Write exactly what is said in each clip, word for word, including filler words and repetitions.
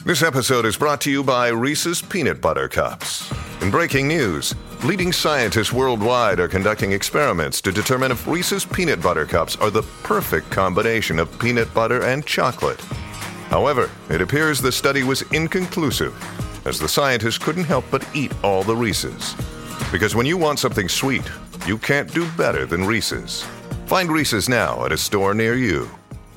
This episode is brought to you by Reese's Peanut Butter Cups. In breaking news, leading scientists worldwide are conducting experiments to determine if Reese's Peanut Butter Cups are the perfect combination of peanut butter and chocolate. However, it appears the study was inconclusive, as the scientists couldn't help but eat all the Reese's. Because when you want something sweet, you can't do better than Reese's. Find Reese's now at a store near you.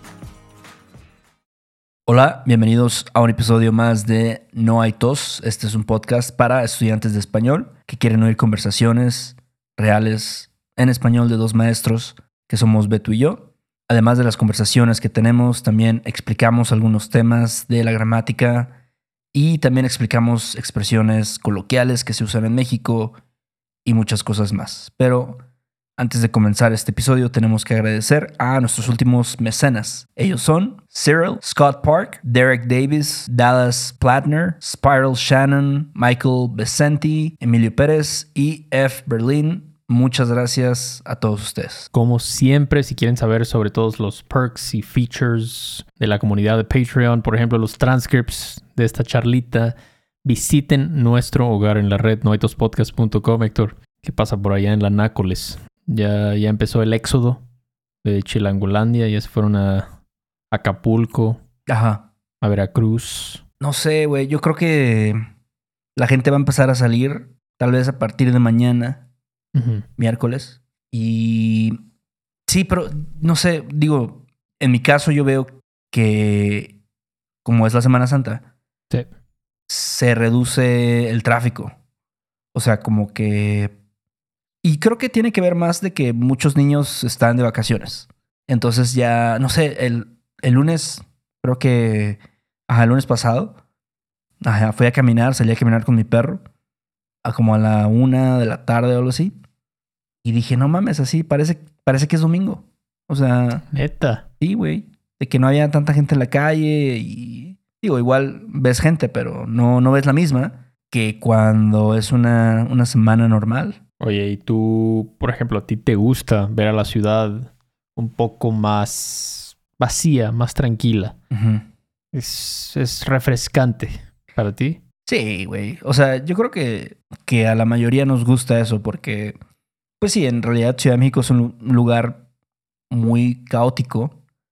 Hola, bienvenidos a un episodio más de No hay tos. Este es un podcast para estudiantes de español que quieren oír conversaciones reales en español de dos maestros que somos Beto y yo. Además de las conversaciones que tenemos, también explicamos algunos temas de la gramática y también explicamos expresiones coloquiales que se usan en México y muchas cosas más. Pero antes de comenzar este episodio, tenemos que agradecer a nuestros últimos mecenas. Ellos son Cyril, Scott Park, Derek Davis, Dallas Plattner, Spiral Shannon, Michael Becenti, Emilio Pérez y F. Berlin. Muchas gracias a todos ustedes. Como siempre, si quieren saber sobre todos los perks y features de la comunidad de Patreon, por ejemplo, los transcripts de esta charlita, visiten nuestro hogar en la red, no hay tos podcast punto com. Héctor, ¿qué pasa por allá en la Nácoles? Ya, ya empezó el éxodo de Chilangolandia, ya se fueron a Acapulco, Ajá. a Veracruz. No sé, güey. Yo creo que la gente va a empezar a salir tal vez a partir de mañana, Uh-huh. miércoles. Y sí, pero no sé, digo, en mi caso yo veo que como es la Semana Santa, Sí. se reduce el tráfico. O sea, como que... Y creo que tiene que ver más de que muchos niños están de vacaciones. Entonces ya, no sé, el, el lunes, creo que... Ajá, el lunes pasado, ajá, fui a caminar, salí a caminar con mi perro, a como a la una de la tarde o algo así. Y dije, no mames, así, parece, parece que es domingo. O sea, Neta. sí, güey. De que no había tanta gente en la calle y... Digo, igual ves gente, pero no, no ves la misma que cuando es una, una semana normal. Oye, ¿y tú, por ejemplo, a ti te gusta ver a la ciudad un poco más vacía, más tranquila? Uh-huh. Es, es refrescante para ti. Sí, güey. O sea, yo creo que, que a la mayoría nos gusta eso porque, pues sí, en realidad Ciudad de México es un lugar muy caótico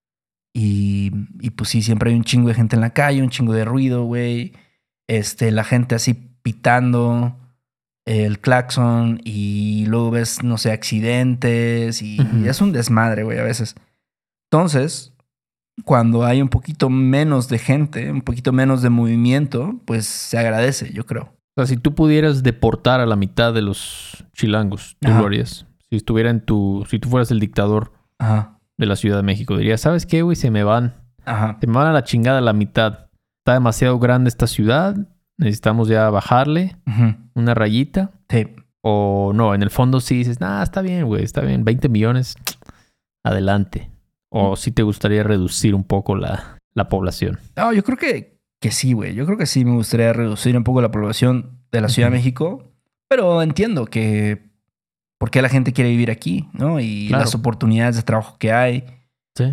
y, y pues sí, siempre hay un chingo de gente en la calle, un chingo de ruido, güey. Este, la gente así pitando el claxon y luego ves, no sé, accidentes y, Uh-huh. y es un desmadre, güey, a veces. Entonces, cuando hay un poquito menos de gente, un poquito menos de movimiento, pues se agradece, yo creo. O sea, si tú pudieras deportar a la mitad de los chilangos, tú Ajá. lo harías. Si estuviera en tu... Si tú fueras el dictador Ajá, de la Ciudad de México, dirías, ¿sabes qué, güey? Se me van. ajá. Se me van a la chingada la mitad. Está demasiado grande esta ciudad. Necesitamos ya bajarle Ujú. una rayita. Sí. O no, en el fondo sí dices, nah, está bien, güey, está bien. veinte millones, adelante. O si te gustaría reducir un poco la, la población. No, yo creo que, que sí, güey. Yo creo que sí me gustaría reducir un poco la población de la Ciudad de Ujú. México. Pero entiendo que por qué la gente quiere vivir aquí, ¿no? Y Claro. las oportunidades de trabajo que hay. Sí,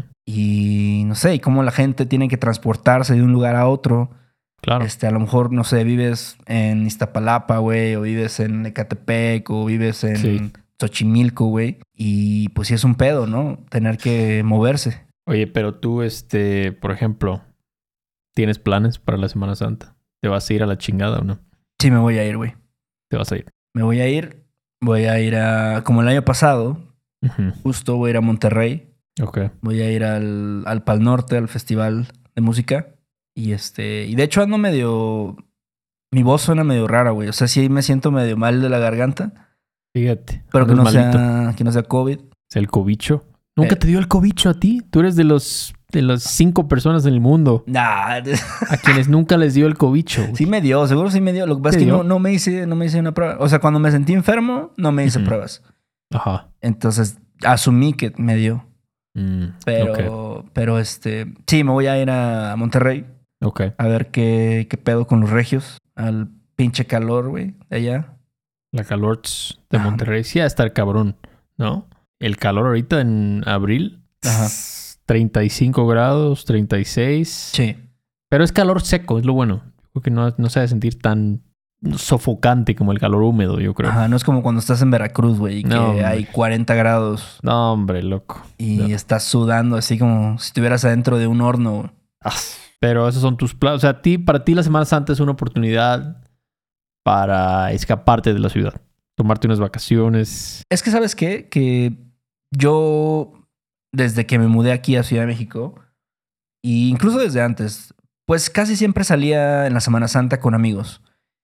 Y no sé, y cómo la gente tiene que transportarse de un lugar a otro. claro. Este, a lo mejor, no sé, vives en Iztapalapa, güey, o vives en Ecatepec, o vives en Sí. Xochimilco, güey. Y pues sí es un pedo, ¿no? Tener que moverse. Oye, pero tú, este, por ejemplo, ¿tienes planes para la Semana Santa? ¿Te vas a ir a la chingada o no? Sí, me voy a ir, güey. Te vas a ir. Me voy a ir. Voy a ir a... Como el año pasado, Ujú. justo voy a ir a Monterrey. Ok. Voy a ir al, al Pal Norte, al festival de música. Y este... Y de hecho ando medio... Mi voz suena medio rara, güey. O sea, sí me siento medio mal de la garganta. Fíjate. Pero que no, andas malito. sea, que no sea COVID. ¿Es el cobicho? ¿Nunca Eh. te dio el cobicho a ti? Tú eres de los de las cinco personas en el mundo Nah, a quienes nunca les dio el cobicho, güey. sí me dio, seguro sí me dio. Lo que pasa ¿Te es que dio? no, no, me hice, no me hice una prueba. O sea, cuando me sentí enfermo, no me hice Ujú. pruebas. Ajá. Entonces, asumí que me dio. Mm, Pero, ok. pero este... Sí, me voy a ir a Monterrey Ok. a ver qué, qué pedo con los regios. Al pinche calor, güey, de allá. La calor tss, de Ajá. Monterrey sí va a estar cabrón, ¿no? El calor ahorita en abril, Ajá. treinta y cinco grados, treinta y seis. Sí. Pero es calor seco, es lo bueno. Creo que no, no se ha de sentir tan sofocante como el calor húmedo, yo creo. Ajá, no es como cuando estás en Veracruz, güey, que No, hombre. hay cuarenta grados No, hombre, loco. y No. estás sudando así como si estuvieras adentro de un horno, güey. Ah, pero esos son tus planes. O sea, a ti, para ti la Semana Santa es una oportunidad para escaparte de la ciudad. Tomarte unas vacaciones. Es que, ¿sabes qué? Que yo, desde que me mudé aquí a Ciudad de México, e incluso desde antes, pues casi siempre salía en la Semana Santa con amigos.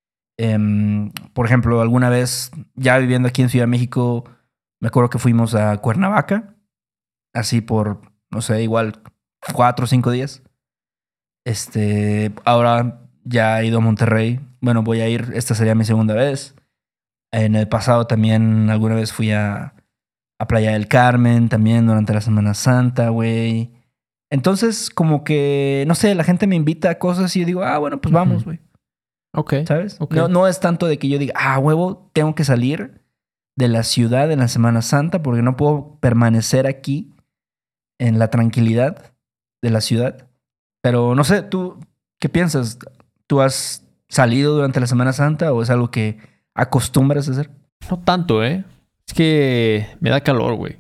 Em, por ejemplo, alguna vez, ya viviendo aquí en Ciudad de México, me acuerdo que fuimos a Cuernavaca, así por, no sé, igual cuatro o cinco días. Este, ahora ya he ido a Monterrey. Bueno, voy a ir, esta sería mi segunda vez. En el pasado también alguna vez fui a, a Playa del Carmen, también durante la Semana Santa, güey. Entonces, como que, no sé, la gente me invita a cosas y yo digo, ah, bueno, pues vamos, güey. Ok. ¿Sabes? Ok. No, no es tanto de que yo diga, ah, huevo, tengo que salir de la ciudad en la Semana Santa porque no puedo permanecer aquí en la tranquilidad de la ciudad. Pero no sé, ¿tú qué piensas? ¿Tú has salido durante la Semana Santa o es algo que acostumbras a hacer? No tanto, ¿eh? Es que me da calor, güey.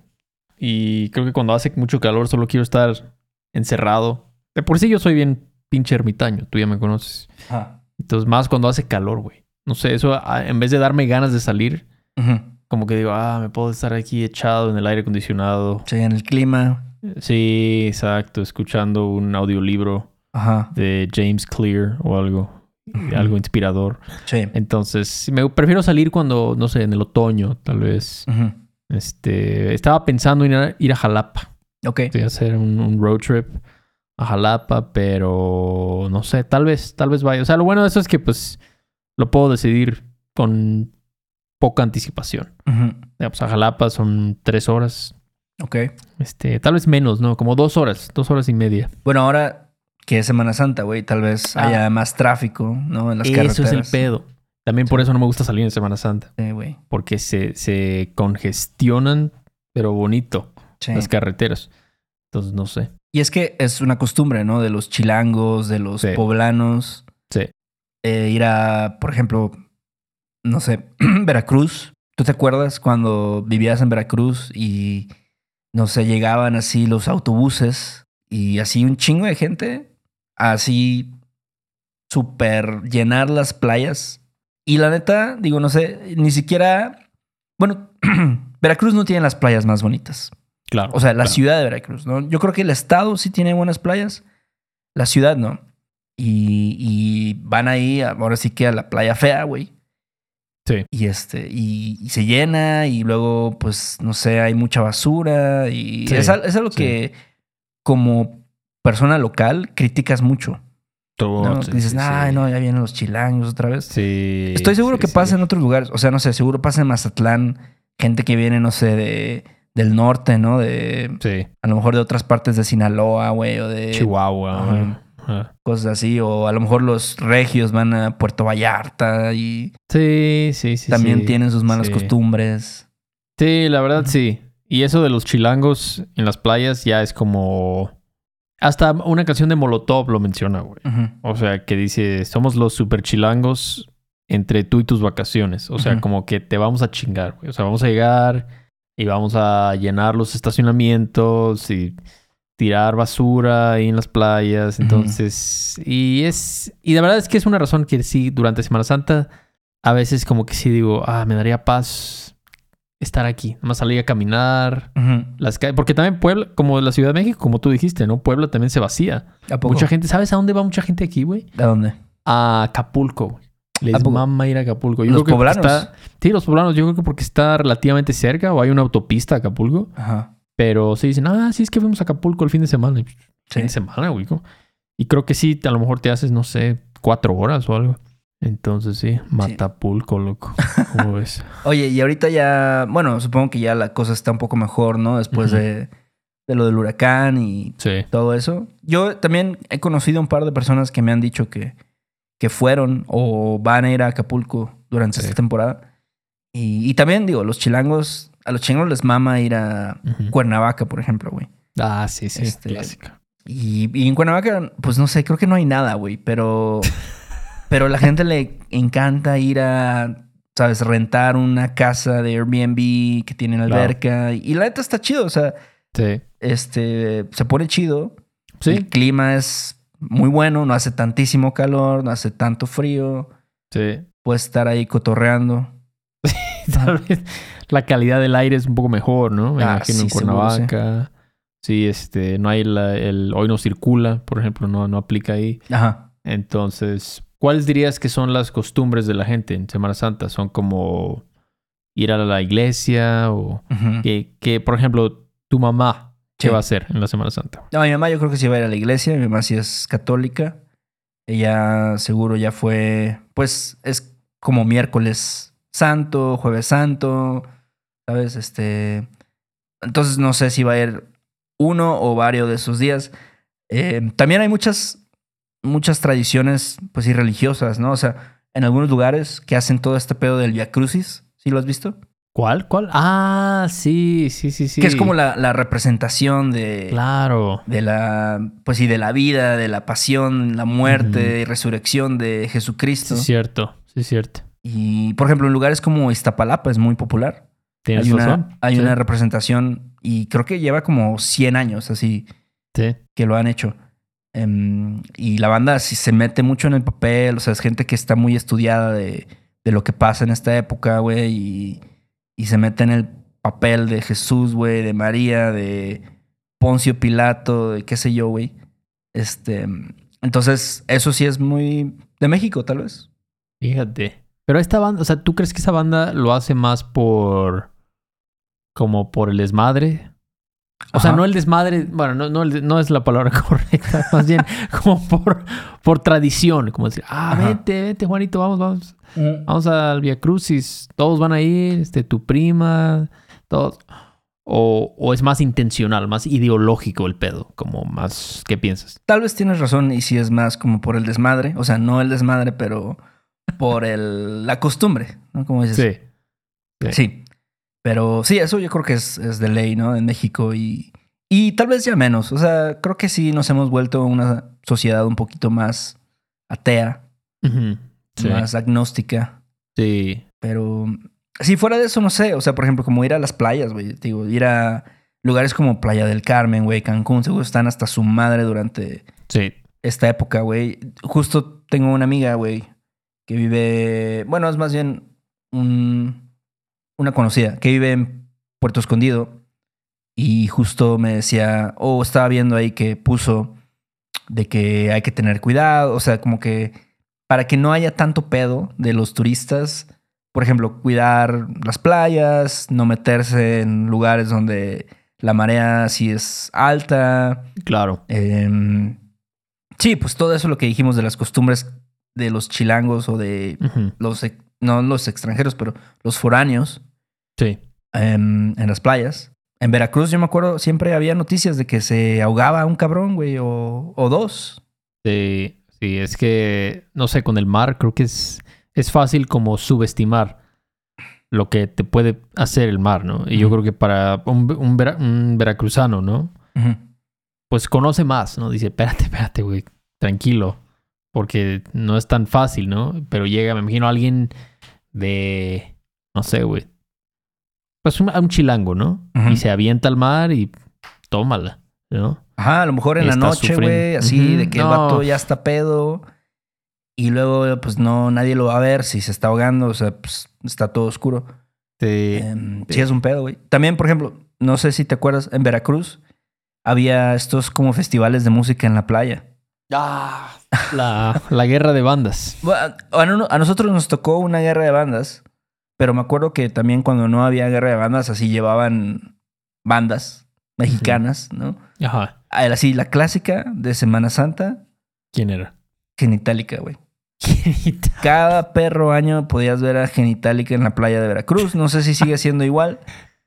Y creo que cuando hace mucho calor solo quiero estar encerrado. De por sí yo soy bien pinche ermitaño. Tú ya me conoces. Ajá. Entonces, más cuando hace calor, güey. No sé, eso a- en vez de darme ganas de salir, Ujú. como que digo, ah, me puedo estar aquí echado en el aire acondicionado. Sí, en el clima. Sí, exacto. Escuchando un audiolibro Ajá. de James Clear o algo. Ujú. Algo inspirador. Sí. Entonces, sí, me prefiero salir cuando, no sé, en el otoño, tal vez. Ujú. Este, estaba pensando en ir a, ir a Jalapa. Ok. Sí, hacer un, un road trip a Jalapa, pero no sé, tal vez, tal vez vaya. O sea, lo bueno de eso es que pues lo puedo decidir con poca anticipación. Ujú. Ya, pues a Jalapa son tres horas. Ok. Este, tal vez menos, ¿no? Como dos horas, dos horas y media. Bueno, ahora que es Semana Santa, güey, tal vez Ah. haya más tráfico, ¿no? En las Eso carreteras. es el pedo. También por eso no me gusta salir en Semana Santa. Sí, güey. Porque se, se congestionan, pero bonito, Sí. las carreteras. Entonces, no sé. Y es que es una costumbre, ¿no? De los chilangos, de los Sí. poblanos. Sí. eh, ir a, por ejemplo, no sé, Veracruz. ¿Tú te acuerdas cuando vivías en Veracruz y, no sé, llegaban así los autobuses y así un chingo de gente, así súper llenar las playas? Y la neta, digo, no sé, ni siquiera, bueno, Veracruz no tiene las playas más bonitas. Claro. O sea, la claro. ciudad de Veracruz, ¿no? Yo creo que el estado sí tiene buenas playas, la ciudad no. Y, y van ahí, ahora sí que a la playa fea, güey. Sí. Y este, y, y se llena, y luego, pues, no sé, hay mucha basura. Y Sí, es, al- es algo sí. que, como persona local, criticas mucho. Todo, ¿No? sí, Dices, sí, ay, sí. no, ya vienen los chilangos otra vez. Sí. Estoy seguro sí, que sí. pasa en otros lugares. O sea, no sé, seguro pasa en Mazatlán. Gente que viene, no sé, de, del norte, ¿no? De, Sí. a lo mejor de otras partes de Sinaloa, güey, o de Chihuahua. ajá. Ajá. cosas así. O a lo mejor los regios van a Puerto Vallarta y Sí, sí, sí. también sí. tienen sus malas Sí. costumbres. Sí, la verdad Ujú. sí. Y eso de los chilangos en las playas ya es como... Hasta una canción de Molotov lo menciona, güey. Ujú. O sea, que dice, somos los super chilangos entre tú y tus vacaciones. O sea, Ujú. como que te vamos a chingar, güey. O sea, vamos a llegar y vamos a llenar los estacionamientos y tirar basura ahí en las playas. Ujú. Entonces, y es... Y la verdad es que es una razón que sí, durante Semana Santa, a veces como que sí digo, ah, me daría paz estar aquí. Nomás salir a caminar. Ujú. Las calles, porque también Puebla, como la Ciudad de México, como tú dijiste, ¿no? Puebla también se vacía. ¿A poco? Mucha gente, ¿sabes a dónde va mucha gente aquí, güey? ¿A dónde? A Acapulco, güey. ¿A Les poco? mama ir a Acapulco. ¿Los creo que porque poblanos? está- sí, los poblanos. Yo creo que porque está relativamente cerca o hay una autopista a Acapulco. Ajá. Pero sí dicen, ah, sí, es que fuimos a Acapulco el fin de semana. Y, Sí. Fin de semana, güey. ¿cómo? Y creo que sí, a lo mejor te haces, no sé, cuatro horas o algo. Entonces sí, Matapulco, loco. ¿Cómo ves? Oye, y ahorita ya, bueno, supongo que ya la cosa está un poco mejor, ¿no? Después Ujú. de, de lo del huracán y Sí. todo eso. Yo también he conocido un par de personas que me han dicho que, que fueron o van a ir a Acapulco durante Sí. esta temporada. Y, y también, digo, los chilangos, a los chilangos les mama ir a Ujú. Cuernavaca, por ejemplo, güey. Ah, sí, sí. Este, Clásica. Y, y en Cuernavaca, pues no sé, creo que no hay nada, güey. Pero, pero a la gente le encanta ir a, ¿sabes? Rentar una casa de Airbnb que tiene alberca. Claro. Y la neta está chido, o sea, sí. este, se pone chido. Sí. El clima es muy bueno, no hace tantísimo calor, no hace tanto frío. Sí. Puedes estar ahí cotorreando. Tal vez la calidad del aire es un poco mejor, ¿no? Me ah, imagino sí, en Cuernavaca. Sí. sí, este, no hay la, el hoy no circula, por ejemplo, no, no aplica ahí. Ajá. Entonces, ¿cuáles dirías que son las costumbres de la gente en Semana Santa? ¿Son como ir a la iglesia o Uh-huh. que, que, por ejemplo, tu mamá, qué Sí. va a hacer en la Semana Santa? No, mi mamá yo creo que sí va a ir a la iglesia. Mi mamá sí es católica. Ella seguro ya fue, pues es como miércoles santo, jueves santo, ¿sabes? Este, entonces no sé si va a ir uno o varios de esos días. Eh, también hay muchas, muchas tradiciones, pues sí, religiosas, ¿no? O sea, en algunos lugares que hacen todo este pedo del Vía Crucis, ¿sí lo has visto? ¿Cuál? ¿Cuál? Ah, sí, sí, sí, sí. Que es como la, la representación de... Claro. De la, pues sí, de la vida, de la pasión, la muerte Ujú. y resurrección de Sí, Jesucristo. es cierto, sí, es cierto. Y, por ejemplo, en lugares como Iztapalapa es muy popular. Tienes Hay una, razón. hay sí. una representación y creo que lleva como cien años así Sí. que lo han hecho. Em, y la banda sí se mete mucho en el papel, o sea, es gente que está muy estudiada de, de lo que pasa en esta época, güey, y, y se mete en el papel de Jesús, güey, de María, de Poncio Pilato, de qué sé yo, güey. Este, entonces, eso sí es muy de México, tal vez. Fíjate. Pero esta banda, o sea, ¿tú crees que esa banda lo hace más por... como por el desmadre? O Ajá. sea, no el desmadre, bueno, no, no, el- no es la palabra correcta, más bien como por, por tradición, como decir, ah, Ajá. vente, vente, Juanito, vamos, vamos, vamos al Via Crucis, todos van a ir, este, tu prima, todos. O, o es más intencional, más ideológico el pedo, como más, ¿qué piensas? Tal vez tienes razón y si es más como por el desmadre, o sea, no el desmadre, pero por el, la costumbre, ¿no? Como dices. Sí. Sí. Sí. Pero sí, eso yo creo que es, es de ley, ¿no? En México y, y tal vez ya menos. O sea, creo que sí nos hemos vuelto una sociedad un poquito más atea, Ujú. Sí. más agnóstica. Sí. Pero si fuera de eso, no sé. O sea, por ejemplo, como ir a las playas, güey. Digo, ir a lugares como Playa del Carmen, güey, Cancún, seguro están hasta su madre durante Sí. esta época, güey. Justo tengo una amiga, güey, que vive, bueno, es más bien un, una conocida, que vive en Puerto Escondido. Y justo me decía, o estaba viendo ahí que puso de que hay que tener cuidado, o sea, como que para que no haya tanto pedo de los turistas, por ejemplo, cuidar las playas, no meterse en lugares donde la marea sí es alta. Claro. Eh, sí, pues todo eso lo que dijimos de las costumbres de los chilangos o de Ujú. los, ex- no los extranjeros, pero los foráneos Sí. em, en las playas. En Veracruz yo me acuerdo, siempre había noticias de que se ahogaba un cabrón, güey, o, o dos. Sí, sí, es que, no sé, con el mar creo que es, es fácil como subestimar lo que te puede hacer el mar, ¿no? Y yo Ujú. creo que para un, un, vera- un veracruzano, ¿no? Ujú. Pues conoce más, ¿no? Dice, espérate, espérate, güey, tranquilo, porque no es tan fácil, ¿no? Pero llega, me imagino, alguien de, no sé, güey, pues un, un chilango, ¿no? Ujú. Y se avienta al mar y tómala, ¿no? Ajá, a lo mejor en la Está noche, sufriendo. güey, así Ujú, de que el no. vato ya está pedo. Y luego, pues no, nadie lo va a ver si se está ahogando, o sea, pues está todo oscuro. Sí, Em, sí. sí, es un pedo, güey. También, por ejemplo, no sé si te acuerdas, en Veracruz había estos como festivales de música en la playa. Ah, la, la guerra de bandas. Bueno, a, no- a nosotros nos tocó una guerra de bandas, pero me acuerdo que también cuando no había guerra de bandas, así llevaban bandas mexicanas, ¿no? Ajá. Ah, era así, la clásica de Semana Santa, ¿Quién era? Genitalica, güey. Cada perro año podías ver a Genitalica en la playa de Veracruz. No sé si sigue siendo igual,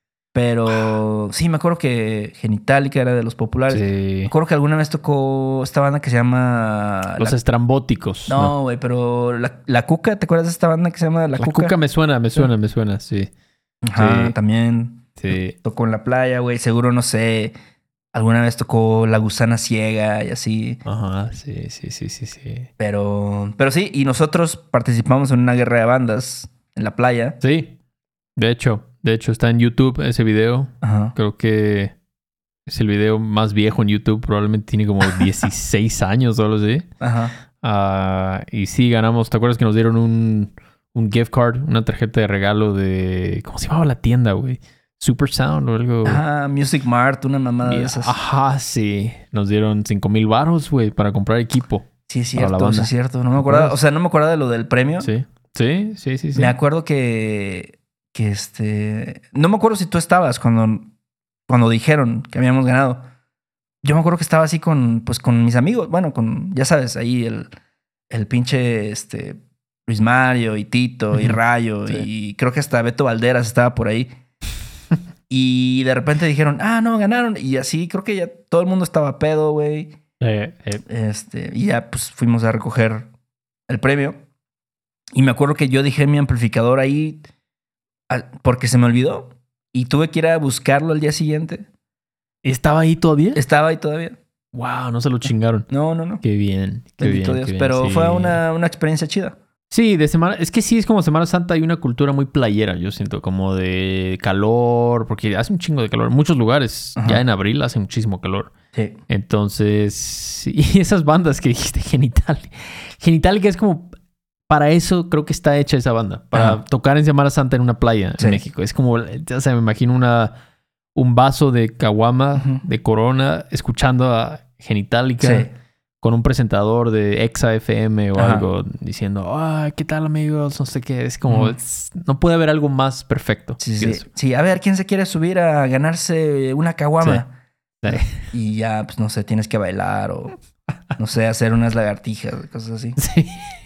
pero sí, me acuerdo que Genitalica era de los populares. Me Sí. acuerdo que alguna vez tocó esta banda que se llama... Los la- estrambóticos. No, güey, pero la, La Cuca, ¿te acuerdas de esta banda que se llama La, La Cuca? cuca me suena, me suena, me suena, sí. Ajá, Sí. también Sí. tocó en la playa, güey. Seguro, no sé, Alguna vez tocó La Gusana Ciega y así. Ajá, sí, sí, sí, sí, sí. Pero, pero sí, y nosotros participamos en una guerra de bandas en la playa. Sí, de hecho, de hecho está en YouTube ese video. Ajá. Creo que es el video más viejo en YouTube. Probablemente tiene como dieciséis años o algo así. Ajá. Uh, y sí, ganamos. ¿Te acuerdas que nos dieron un, un gift card? Una tarjeta de regalo de... ¿Cómo se llamaba la tienda, güey? Super Sound o algo. Ajá, Music Mart, una mamada de esas. Ajá, sí. Nos dieron cinco mil baros, güey, para comprar equipo. Sí, es cierto, sí, es cierto. No me acordaba. O sea, no me acordaba de lo del premio. Sí, sí, sí, sí. sí. Me acuerdo que... Que este... No me acuerdo si tú estabas cuando... Cuando dijeron que habíamos ganado. Yo me acuerdo que estaba así con... Pues con mis amigos. Bueno, con... Ya sabes, ahí el... El pinche... Este... Luis Mario y Tito y Rayo. Sí. Y creo que hasta Beto Valderas estaba por ahí. Y de repente dijeron, ah, no, ganaron. Y así creo que ya todo el mundo estaba pedo, güey. Eh, eh. Este, y ya pues fuimos a recoger el premio. Y me acuerdo que yo dejé mi amplificador ahí porque se me olvidó. Y tuve que ir a buscarlo al día siguiente. ¿Estaba ahí todavía? Estaba ahí todavía. Wow, no se lo chingaron. No, no, no. Qué bien, qué Bendito bien. Dios. Qué Pero bien, sí. fue una, una experiencia chida. Sí, de semana... Es que sí, es como Semana Santa hay una cultura muy playera, yo siento, como de calor, porque hace un chingo de calor. En muchos lugares, Ajá. ya en abril hace muchísimo calor. Sí. Entonces, y esas bandas que dijiste, Genital. Genital que es como... Para eso creo que está hecha esa banda. Para Ajá. tocar en Semana Santa en una playa sí. en México. Es como, o sea, me imagino una, un vaso de caguama, uh-huh. de Corona, escuchando a Genitalica. Sí. Con un presentador de Exa F M o Ajá. algo diciendo, ay, ¿qué tal, amigos? No sé qué. Es como, mm. es, no puede haber algo más perfecto. Sí, sí. Eso. Sí, a ver, ¿quién se quiere subir a ganarse una caguama? Sí. Sí. Y ya, pues no sé, tienes que bailar o, no sé, hacer unas lagartijas, cosas así. Sí.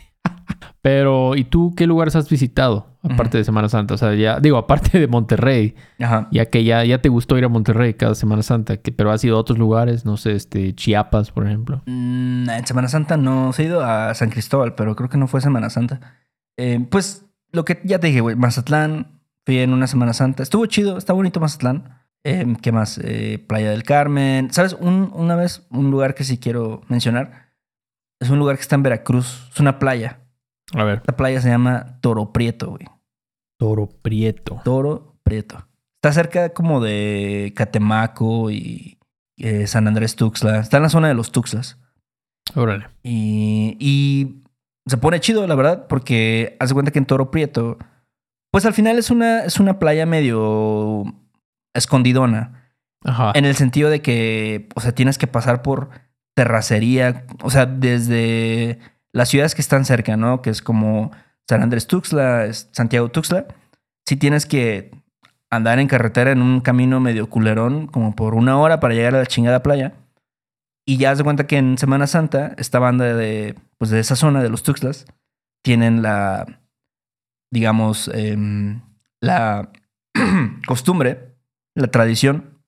Pero, ¿y tú qué lugares has visitado? Aparte uh-huh. de Semana Santa. O sea, ya, digo, aparte de Monterrey. Ajá. Ya que ya, ya te gustó ir a Monterrey cada Semana Santa. Que, pero has ido a otros lugares, no sé, este, Chiapas, por ejemplo. Mm, en Semana Santa no. He ido a San Cristóbal, pero creo que no fue Semana Santa. Eh, pues, lo que ya te dije, güey. Mazatlán. Fui en una Semana Santa. Estuvo chido, está bonito Mazatlán. Eh, ¿Qué más? Eh, Playa del Carmen. ¿Sabes? Un, una vez, un lugar que sí quiero mencionar. Es un lugar que está en Veracruz. Es una playa. A ver. La playa se llama Toro Prieto, güey. Toro Prieto. Toro Prieto. Está cerca como de Catemaco y eh, San Andrés Tuxtla. Está en la zona de los Tuxtlas. Órale. Y, y se pone chido, la verdad, porque haz de cuenta que en Toro Prieto, pues al final es una, es una playa medio escondidona. Ajá. En el sentido de que, o sea, tienes que pasar por terracería. O sea, desde... las ciudades que están cerca, ¿no? Que es como San Andrés Tuxtla, Santiago Tuxtla. Sí tienes que andar en carretera en un camino medio culerón, como por una hora para llegar a la chingada playa. Y ya haz de cuenta que en Semana Santa, esta banda de, pues de esa zona, de los Tuxtlas, tienen la, digamos, eh, la costumbre, la tradición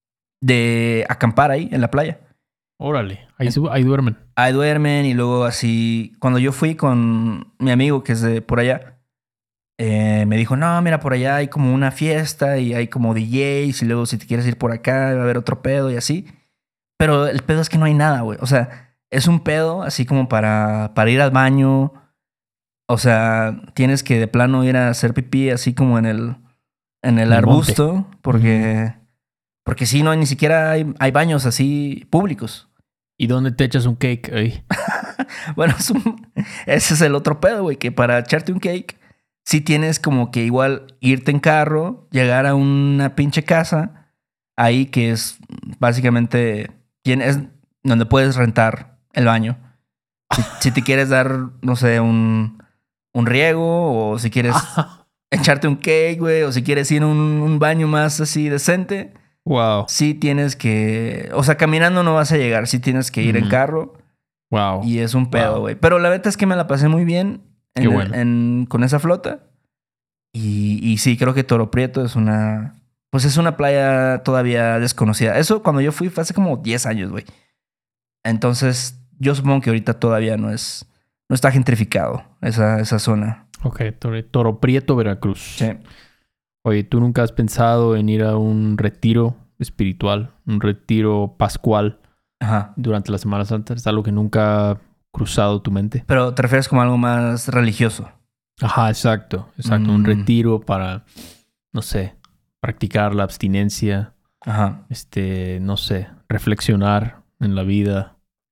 de acampar ahí en la playa. Órale, ahí, ahí duermen. Ahí duermen y luego así... Cuando yo fui con mi amigo que es de por allá, eh, me dijo, no, mira, por allá hay como una fiesta y hay como D Js y luego si te quieres ir por acá va a haber otro pedo y así. Pero el pedo es que no hay nada, güey. O sea, es un pedo así como para, para ir al baño. O sea, tienes que de plano ir a hacer pipí así como en el, en el, el arbusto. Monte. Porque, mm. porque sí, no, ni siquiera hay, hay baños así públicos. ¿Y dónde te echas un cake ahí? Bueno, es un, ese es el otro pedo, güey. Que para echarte un cake, sí tienes como que igual irte en carro, llegar a una pinche casa, ahí que es básicamente tienes, donde puedes rentar el baño. Si, si te quieres dar, no sé, un, un riego, o si quieres echarte un cake, güey, o si quieres ir a un, un baño más así decente. Wow. Sí tienes que... O sea, caminando no vas a llegar. Sí tienes que ir mm. en carro. Wow. Y es un pedo, güey. Wow. Pero la verdad es que me la pasé muy bien en, Qué bueno. en, con esa flota. Y, y sí, creo que Toro Prieto es una... Pues es una playa todavía desconocida. Eso cuando yo fui fue hace como diez años, güey. Entonces, yo supongo que ahorita todavía no es... No está gentrificado esa, esa zona. Ok, Toro, Toro Prieto, Veracruz. Sí. Oye, ¿tú nunca has pensado en ir a un retiro espiritual, un retiro pascual Ajá. durante la Semana Santa. Es algo que nunca ha cruzado tu mente. Pero te refieres como algo más religioso. Ajá, exacto. Exacto. Mm. Un retiro para, no sé, practicar la abstinencia. Ajá. Este, no sé, reflexionar en la vida.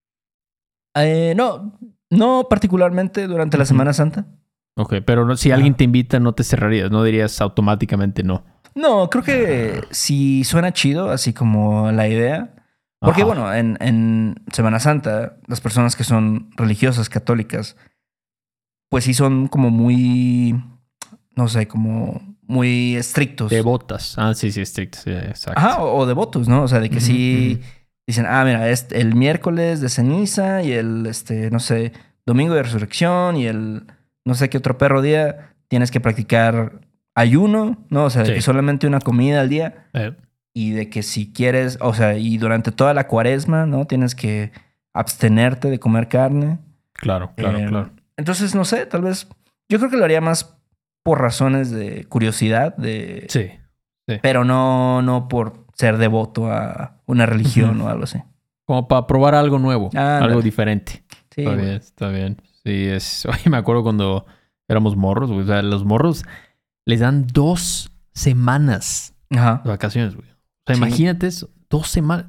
Eh, no, no particularmente durante la Ujú. Semana Santa. Ok, pero no, si Ah. alguien te invita, no te cerrarías. No dirías automáticamente no. No, creo que si suena chido, así como la idea. Porque Ajá. bueno, en, en Semana Santa, las personas que son religiosas, católicas, pues sí son como muy, no sé, como muy estrictos. Devotas. Ah, sí, sí, estricto. Sí, exacto. Ajá, o, o devotos, ¿no? O sea, de que Ujú, sí ujú. dicen, ah, mira, es el miércoles de ceniza y el, este, no sé, domingo de resurrección y el, no sé qué otro perro día, tienes que practicar ayuno, ¿no? O sea, de Sí. que solamente una comida al día Eh, y de que si quieres, o sea, y durante toda la cuaresma, ¿no? Tienes que abstenerte de comer carne. claro, claro, Eh, claro. Entonces, no sé, tal vez, yo creo que lo haría más por razones de curiosidad, de... Sí. Pero no, no por ser devoto a una religión Ujú. o algo así. Como para probar algo nuevo. Ándale. Algo diferente. Sí, Está güey. bien, está bien. Sí, es... Oye, me acuerdo cuando éramos morros, güey. O sea, los morros les dan dos semanas Ajá. de vacaciones, güey. O sea, Sí. imagínate eso. Dos semanas.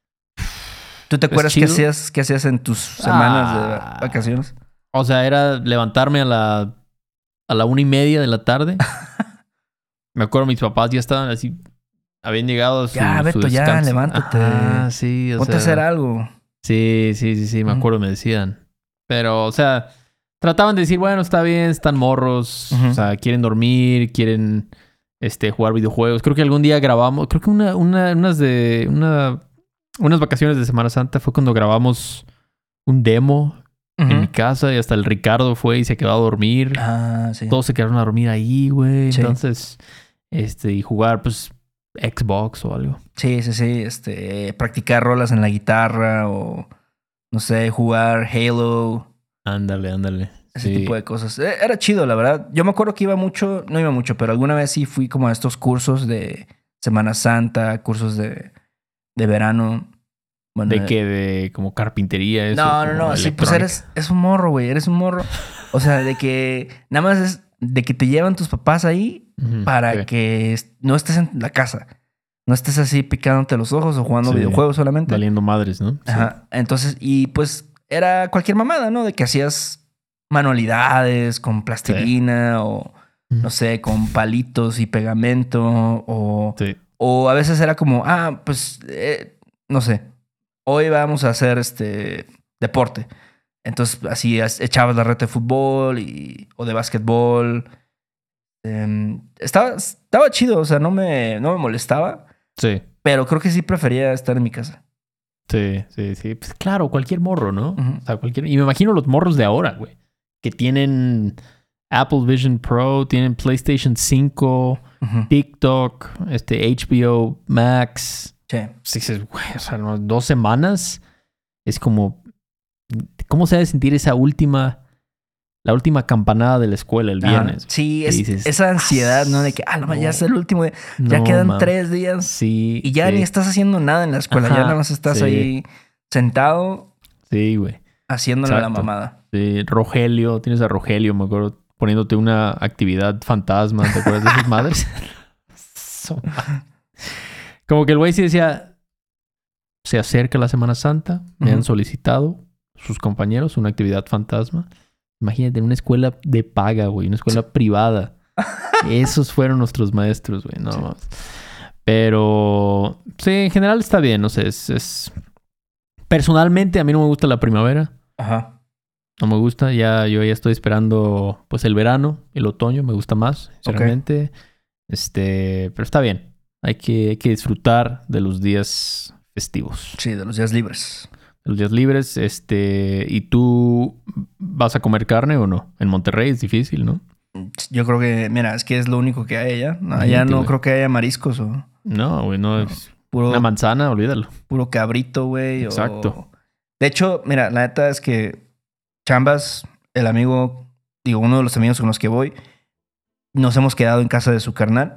¿Tú te ¿Es acuerdas qué chido? hacías, qué hacías en tus semanas Ah. de vacaciones? O sea, era levantarme a la, a la una y media de la tarde. Me acuerdo, mis papás ya estaban así. Habían llegado a su, Ya, su Beto, ya, descanso. levántate. Ah, sí, o Ponte a sea. hacer algo. Sí, sí, sí, sí, me Ujú. acuerdo, me decían. Pero, o sea, trataban de decir, bueno, está bien, están morros, Ujú. o sea, quieren dormir, quieren este, jugar videojuegos. Creo que algún día grabamos, creo que una, una, unas de, una, unas vacaciones de Semana Santa fue cuando grabamos un demo en mi Ujú. casa y hasta el Ricardo fue y se quedó a dormir. Ah, sí. Todos se quedaron a dormir ahí, güey. Sí. Entonces, este, y jugar, pues, Xbox o algo. Sí, sí, sí. Este, practicar rolas en la guitarra o, no sé, jugar Halo. Ándale, ándale. Ese Sí. tipo de cosas. Eh, Era chido, la verdad. Yo me acuerdo que iba mucho, no iba mucho, pero alguna vez sí fui como a estos cursos de Semana Santa, cursos de, de verano. Bueno, ¿De eh, qué? ¿De como carpintería? Eso, No, no, como no. Sí, pues electrónica. eres, es un morro, güey. Eres un morro. O sea, de que nada más es de que te llevan tus papás ahí Ujú, para sí. que es- no estés en la casa. No estés así picándote los ojos o jugando Sí. videojuegos solamente. Valiendo madres, ¿no? Sí. Ajá. Entonces, y pues era cualquier mamada, ¿no? De que hacías manualidades con plastilina o, no sé, con palitos y pegamento o, Sí. o a veces era como, ah, pues, eh, no sé, hoy vamos a hacer este deporte. Entonces, así as- echabas la reta de fútbol y, o de básquetbol. Em, estaba, estaba chido, o sea, no me, no me molestaba, Sí. pero creo que sí prefería estar en mi casa. Sí, sí, sí. Pues claro, cualquier morro, ¿no? Ujú. O sea, cualquier... Y me imagino los morros de ahora, güey. Que tienen Apple Vision Pro, tienen PlayStation cinco, Ujú. TikTok, este H B O Max. Sí. Sí, dices, güey, o sea, ¿no? Dos semanas es como... ¿Cómo se ha de sentir esa última... La última campanada de la escuela el Ajá. viernes? Sí, Y es, dices, esa ansiedad, ¿no? De que, ah, no, no, ya es el último día. Ya no, quedan mam. tres días Sí. y ya sí. ni estás haciendo nada en la escuela. Ajá, Ya nada más estás sí. ahí sentado Sí, güey. haciéndole la Exacto. mamada. Sí, Rogelio, tienes a Rogelio, me acuerdo, poniéndote una actividad fantasma, ¿te acuerdas de esas madres? So- Como que el güey sí decía, se acerca la Semana Santa, me Ujú. han solicitado sus compañeros una actividad fantasma. Imagínate, en una escuela de paga, güey, una escuela privada. Esos fueron nuestros maestros, güey, no Sí. mames. Pero sí, en general está bien, no sé, es, es... Personalmente a mí no me gusta la primavera. Ajá. No me gusta, ya yo ya estoy esperando pues el verano, el otoño, me gusta más, sinceramente. Este, pero está bien. Hay que, hay que disfrutar de los días festivos, Sí, de los días libres. de los días libres. Este, ¿y tú vas a comer carne o no? En Monterrey es difícil, ¿no? Yo creo que, mira, es que es lo único que hay allá. No, allá Imagínate, no güey. creo que haya mariscos o No, güey, no, No. es puro, una manzana, olvídalo. puro cabrito, güey. o- Exacto. De hecho, mira, la neta es que Chambas, el amigo, digo, uno de los amigos con los que voy, nos hemos quedado en casa de su carnal.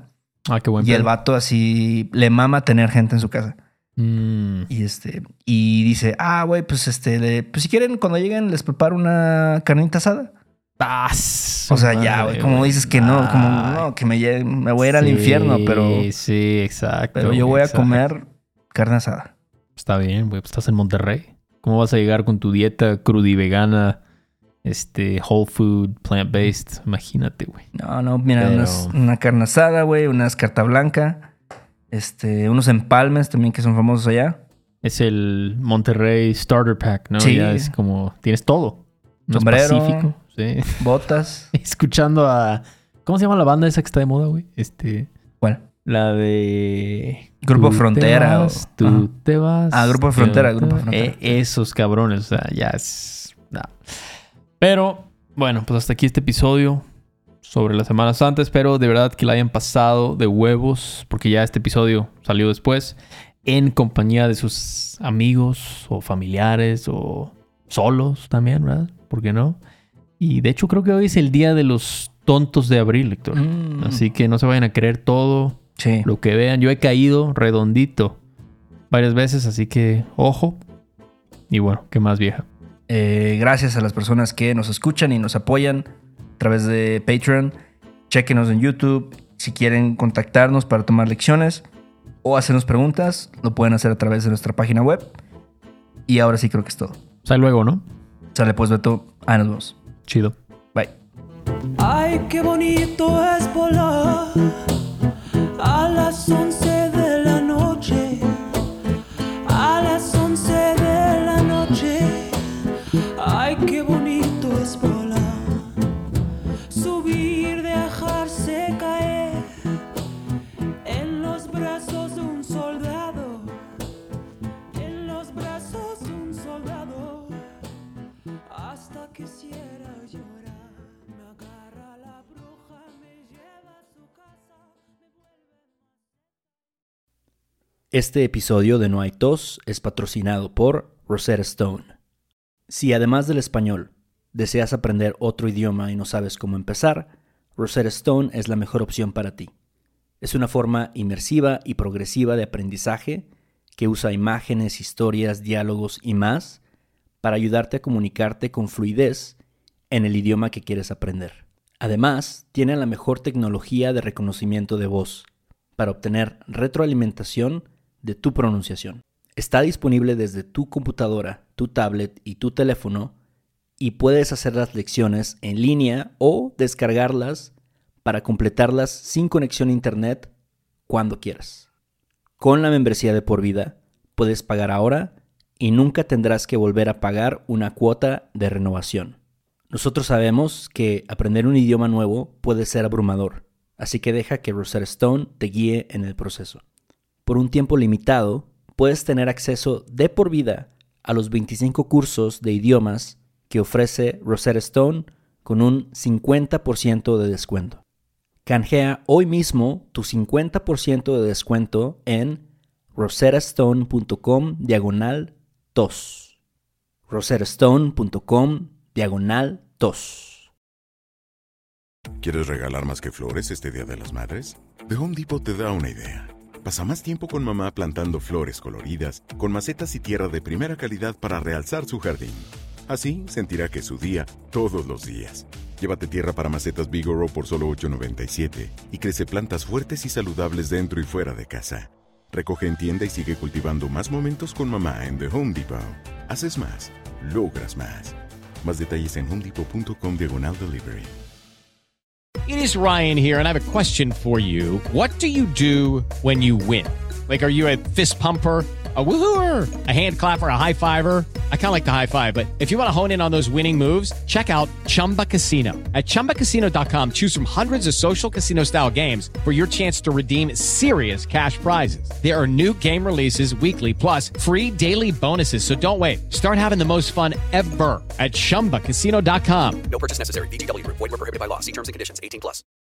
Ah, qué buen Y el pedo. vato así le mama tener gente en su casa. Mm. Y este, y dice, ah, güey, pues este, le- pues si quieren, cuando lleguen, les preparo una carnita asada. Ah, O sea, ya, güey, como dices que no, como Ay. no, que me, lle- me voy a ir al Sí, infierno, pero, Sí, exacto. pero yo voy exacto. a comer carne asada. Está bien, güey. Pues estás en Monterrey. ¿Cómo vas a llegar con tu dieta crudivegana, este, whole food, plant-based? Imagínate, güey. No, no, mira, Pero- unas- una carne asada, güey, unas carta blanca, este, unos empalmes también que son famosos allá. Es el Monterrey Starter Pack, ¿no? Sí. Ya es como... Tienes todo. No es Sombrero. pacífico. Sí. Botas. Escuchando a... ¿Cómo se llama la banda esa que está de moda, güey? Este... ¿Cuál? La de... Grupo Tú te Frontera, vas, o- tú ajá. te vas. Ah, Grupo yo Frontera, te- Grupo Frontera. Eh, esos cabrones, o sea, ya es... no. Pero, bueno, pues hasta aquí este episodio sobre la Semana Santa. Espero de verdad que la hayan pasado de huevos, porque ya este episodio salió después, en compañía de sus amigos o familiares o solos también, ¿verdad? ¿Por qué no? Y de hecho creo que hoy es el día de los tontos de abril, Héctor. Mm. Así que no se vayan a creer todo Sí. lo que vean. Yo he caído redondito varias veces, así que ojo. Y bueno, ¿qué más, vieja? Eh, gracias a las personas que nos escuchan y nos apoyan a través de Patreon. Chéquenos en YouTube. Si quieren contactarnos para tomar lecciones o hacernos preguntas, lo pueden hacer a través de nuestra página web. Y ahora sí creo que es todo. Hasta luego, ¿no? Sale pues, Beto. Ahí nos vemos. Chido. Bye. Ay, qué bonito es volar a las once de la noche, a las once de la noche. Ay, qué bonito es volar, subir, dejarse caer en los brazos de un soldado, en los brazos de un soldado, hasta que quisiera llorar. Me agarra la bruja, me lleva a su casa, me vuelve... Este episodio de No hay tos es patrocinado por Rosetta Stone. Si además del español deseas aprender otro idioma y no sabes cómo empezar, Rosetta Stone es la mejor opción para ti. Es una forma inmersiva y progresiva de aprendizaje que usa imágenes, historias, diálogos y más para ayudarte a comunicarte con fluidez en el idioma que quieres aprender. Además, tiene la mejor tecnología de reconocimiento de voz para obtener retroalimentación de tu pronunciación. Está disponible desde tu computadora, tu tablet y tu teléfono y puedes hacer las lecciones en línea o descargarlas para completarlas sin conexión a internet cuando quieras. Con la membresía de por vida puedes pagar ahora y nunca tendrás que volver a pagar una cuota de renovación. Nosotros sabemos que aprender un idioma nuevo puede ser abrumador, así que deja que Rosetta Stone te guíe en el proceso. Por un tiempo limitado, puedes tener acceso de por vida a los veinticinco cursos de idiomas que ofrece Rosetta Stone con un cincuenta por ciento de descuento. Canjea hoy mismo tu cincuenta por ciento de descuento en rosettastone.com diagonal tos. rosettastone.com diagonal tos. ¿Quieres regalar más que flores este Día de las Madres? The Home Depot te da una idea. Pasa más tiempo con mamá plantando flores coloridas, con macetas y tierra de primera calidad para realzar su jardín. Así sentirá que es su día todos los días. Llévate tierra para macetas Bigoro por solo ocho noventa y siete y crece plantas fuertes y saludables dentro y fuera de casa. Recoge en tienda y sigue cultivando más momentos con mamá en The Home Depot. Haces más, logras más. Más detalles en homedepot.com diagonal delivery. It is Ryan here, and I have a question for you. What do you do when you win? Like, are you a fist pumper, a woohooer, a hand clapper, a high fiver? I kind of like the high five, but if you want to hone in on those winning moves, check out Chumba Casino. At chumba casino dot com, choose from hundreds of social casino style games for your chance to redeem serious cash prizes. There are new game releases weekly, plus free daily bonuses. So don't wait. Start having the most fun ever at chumba casino dot com. No purchase necessary. V G W Group. Void where prohibited by law. See terms and conditions. eighteen plus.